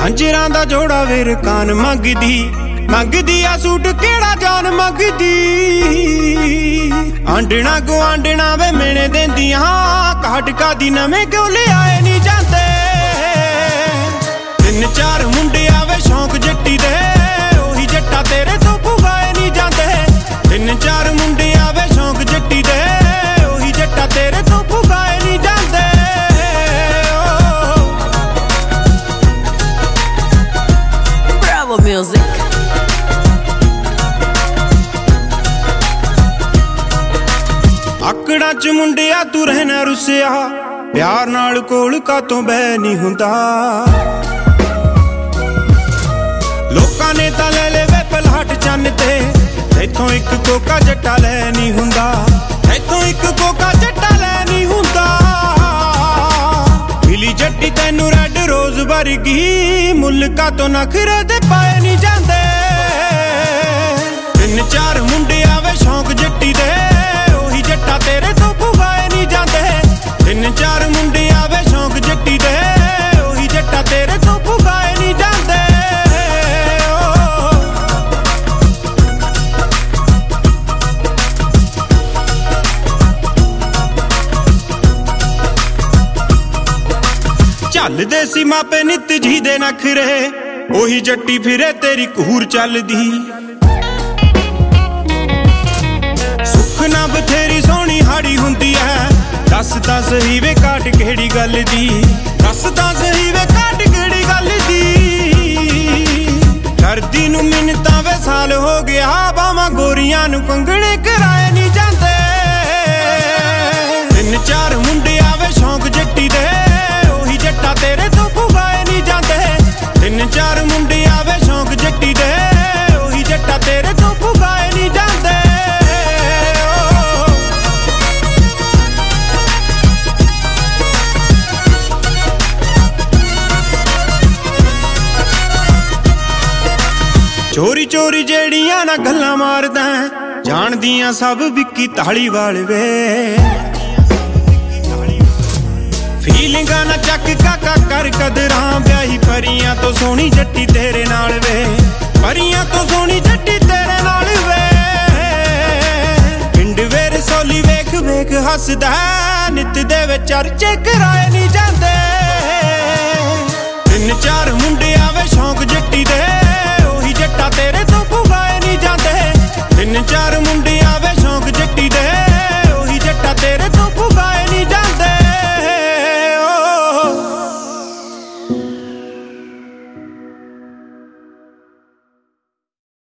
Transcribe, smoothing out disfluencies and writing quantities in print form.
झांजरां दा जोड़ा where can't मंगदी uh suit केड़ा जान मंगदी। आंडना गुआंडना वे मेने देंदियां काटका दी नवें क्यों ले आए नी जांदे। तीन चार मुंडे आवे शौक जट्टी दे ओही जट्टा तेरे तो पुगाए नी जांदे। तीन चार मुंडे आवे शौक जट्टी दे ओही जट्टा तेरे तो पुगाए नी जांदे। Bravo Music। आकड़ा च मुंडिया तू रहना रुसिया प्यार नाल कोल का तो बह नहीं हुंदा। लोकां ने तां ले ले वे पलहट चन्न ते इथों एक कोका जट्टा ले नहीं हुंदा। इथों एक कोका जट्टा ले नहीं हुंदा। मिली जट्टी तैनू रेड रोज वर्गी मुल्का तो नखरे ते पाए नहीं जांदे। तीन चार मुंडे आवे शौक जट्टी दे ओही जट्टा तेरे तो पुगाए नहीं जांदे। तीन चार मुंडे आवे शौक जट्टी दे ओही जट्टा तेरे तो पुगाए नहीं जांदे। ਚੱਲਦੇ ਸੀ ਮਾਪੇ ਨਿੱਤ ਜੀ ਦੇ ਨਖਰੇ ਉਹੀ ਜੱਟੀ ਫਿਰੇ ਤੇਰੀ ਕਹੂਰ ਚੱਲਦੀ। ਸੁੱਖ ਨਾ ਬਥੇਰੀ ਸੋਹਣੀ ਹਾੜੀ ਹੁੰਦੀ ਐ ਦੱਸਦਾ ਸਹੀ ਵੇ ਕਾਟ ਕਿਹੜੀ ਗੱਲ ਦੀ। ਦੱਸਦਾ ਸਹੀ ਵੇ ਕਾਟ ਕਿਹੜੀ ਗੱਲ ਦੀ। ਕਰਦੀ ਨੂੰ ਮਿੰਨਤਾਂ ਵੇ ਸਾਲ ਹੋ ਗਿਆ ਬਾਵਾਂ ਗੋਰੀਆਂ ਨੂੰ ਕੰਗਣੇ ਕਰਾਏ ਨਹੀਂ ਜਾਂਦੇ। ਤਿੰਨ ਚਾਰ ਮੁੰਡੇ ਆਵੇ ਸ਼ੌਕ ਜੱਟੀ ਦੇ जट्टा तेरे तो पुगाए नहीं जांदे। तीन चार मुंडे आवे शौक जट्टी दे ओही जट्टा तेरे तो पुगाए नहीं जांदे। चोरी चोरी जेड़ियां ना गल्लां मारदा जानदियां सब विक्की धालीवाल वे। फीलिंगा ना चक काका कर कदरां ब्याही परियां तो सोहनी जट्टी तेरे नाल वे। परियां तो सोहनी जट्टी तेरे नाल वे। पिंड वेर सोली वेख वेख हसदा नित दे विच चर्चे कराए नहीं जांदे। तीन चार मुंडे आवे शौक जट्टी दे ओही जट्टा तेरे तो पुगाए नहीं जांदे। तीन चार मुंडे आवे